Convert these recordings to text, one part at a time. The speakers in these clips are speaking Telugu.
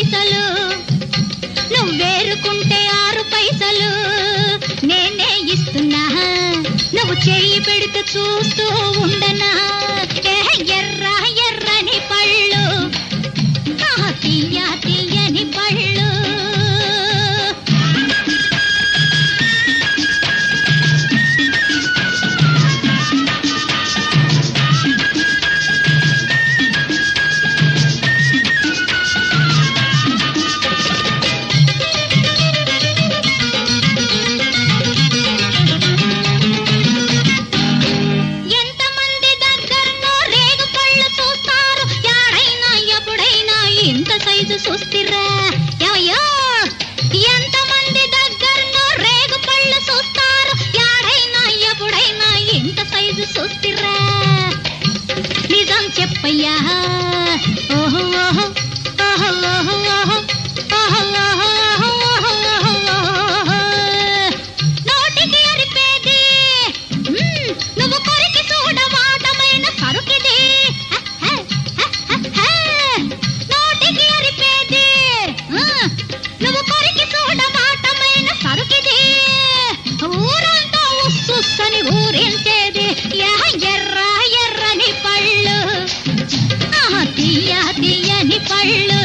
పైసలు, నువ్వేరుకుంటే 6 పైసలు నేనే ఇస్తున్నా, నువ్వు చెయ్యి పెడితే చూస్తూ ఉండనా. ఎర్ర ఎర్రని పళ్ళు, తీయ తీయని పళ్ళు. చూస్తిరా ఎవయో, ఎంతమంది దగ్గరనో రేగు పళ్ళు చూస్తారు, యాడైనా ఎప్పుడైనా ఇంత సైజు చూస్తిరా. నిజం చెప్పయ్యా. ఓహో ఓహో ఓహో ఓహో ఓహో ఓహో, నోటికి అరిపేది నువ్వు కొరికి చూడవాటమైన సరుకిది. నువ్వు కొరికి చూడవాటమైన సరుకిది, ఊరంతా ఉస్సుని ఊరించేది. ఎర్ర ఎర్రని పళ్ళు, తీయ తీయని పళ్ళు.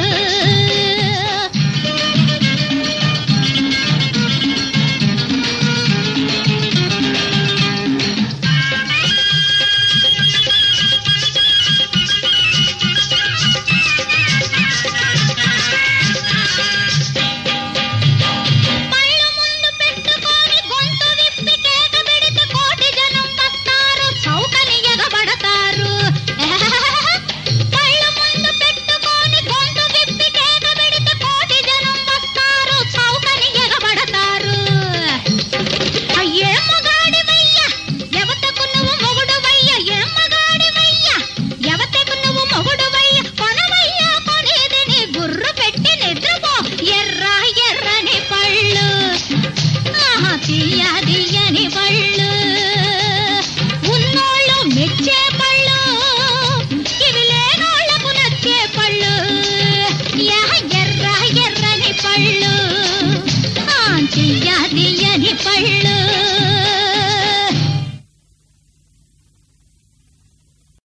తీయని పళ్ళు, ఉన్నోళ్ళు మెచ్చే పళ్ళు, ఇవి లేనోళ్లకు నచ్చే పళ్ళు. ఎర్ర ఎర్రని పళ్ళు, తీయ తీయని పళ్ళు.